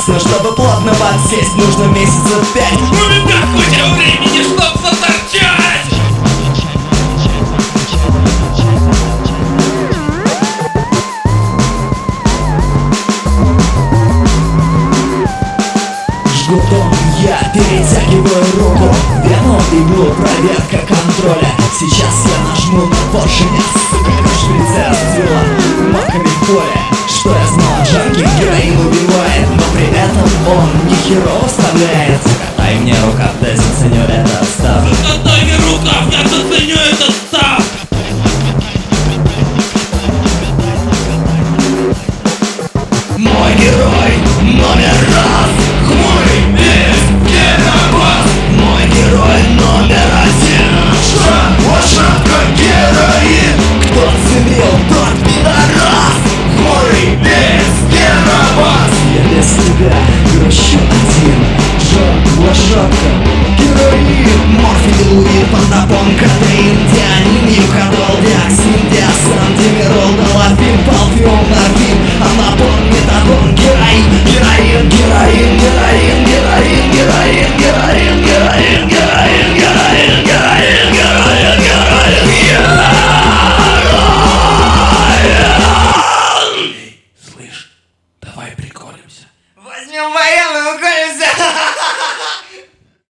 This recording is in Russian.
опасно, чтобы плотно подсесть, нужно месяцев 5. У меня куча времени, чтоб заторчать. Жгутом я перетягиваю руку, вену иглу, проверка контроля. Сейчас я нажму на поршень, сука, как шприцы расцвела маками в поле. Что я знал, жаркий героин убивает, но при этом он ни херово вставляет. Закатай мне рукав, да заценю этот став. Закатай мне рукав, я заценю этот став. Мой герой номер раз, хмурый без геробас. Мой герой номер один, шаг как героин. Кто ценил, тот пидорас, хмурый без геробас. Я без тебя грущу один, лошадка, героин. Морфий, луи, пантапон, кадеин, дианин, юкадол, диоксин, диасан, димерол, долофин, палфиум, норфин, анапон, метадон, героин, героин, героин, героин.